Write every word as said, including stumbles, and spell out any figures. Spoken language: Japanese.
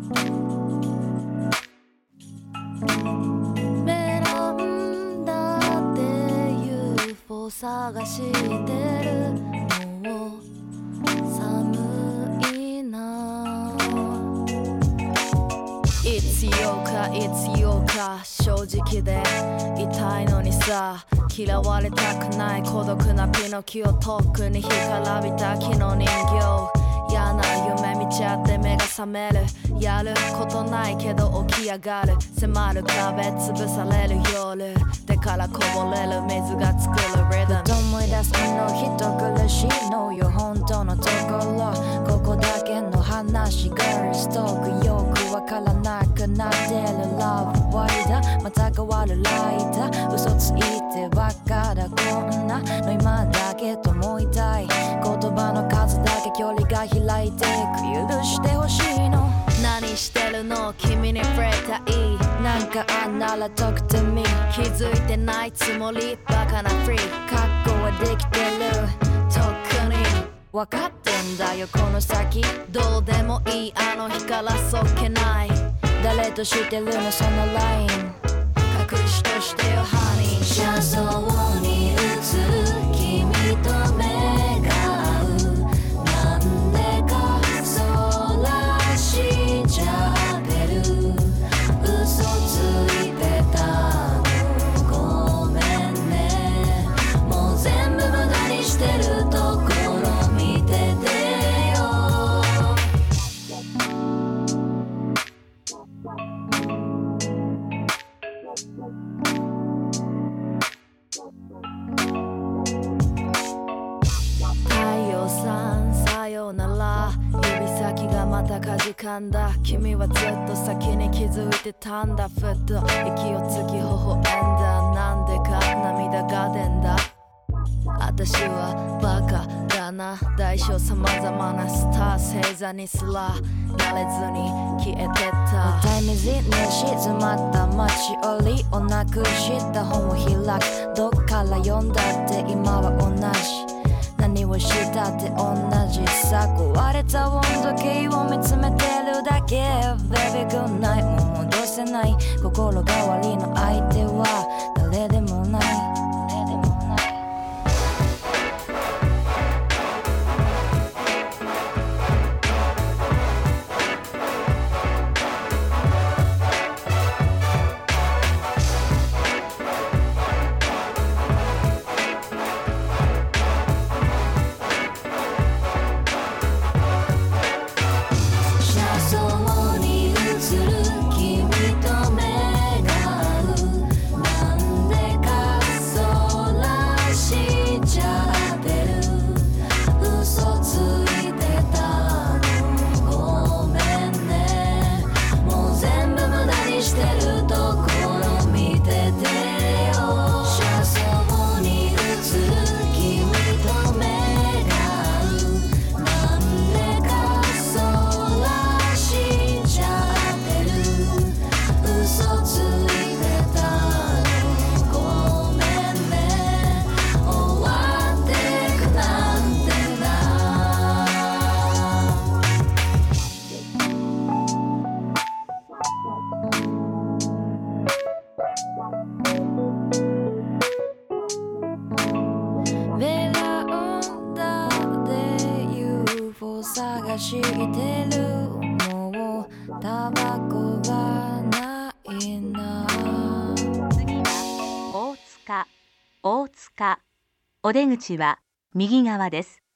ベランダで ユーフォー 探してる。もう寒いな。必要か必要か正直で痛いのにさ、嫌われたくない孤独なピノキオ、とっくに干からびた木の人形。嫌な夢見ちゃって目が覚める。やることないけど起き上がる。迫る壁潰される夜でからこぼれる水が作るリズム。ふと思い出す昨日人苦しいのよ本当のところ。ここだけの話 Girls Talk よくわからなくなってる。 Love ワイダーまた変わるライター。嘘ついてばっかだこんなの今だけと思いたい。言葉の数だけ距離が開いていく。許してほしいの。何してるの君に触れたい。なんかあんなら Talk to me。 気づいてないつもりバカなフリー。覚悟はできてるとっくに分かってんだよこの先。どうでもいいあの日からそっけない。誰としてるのそのライン隠しとしてよハニー。車窓に映る君と目が合う。なんでかそうらしちゃってる。嘘ついてたのごめんね。もう全部無駄にしてるところ見ててよ。太陽さんさよなら。指先がまたかじかんだ。君はずっと先に気づいてたんだ。ふっと息をつき微笑んだ。なんでか涙が出んだ。私はバカだな。大小様々なスター星座にすらなれずに消えてた。タイムズに静まった街折りをなくした本を開く。どっから読んだって今は同じ。何をしたって同じさ。壊れた温度計を見つめてるだけ。 Baby good night もう戻せない。心変わりの相手は誰でもない。ベランダで ユーフォー 探してる。もうタバコがないな。 次は大塚大塚。お出口は右側です。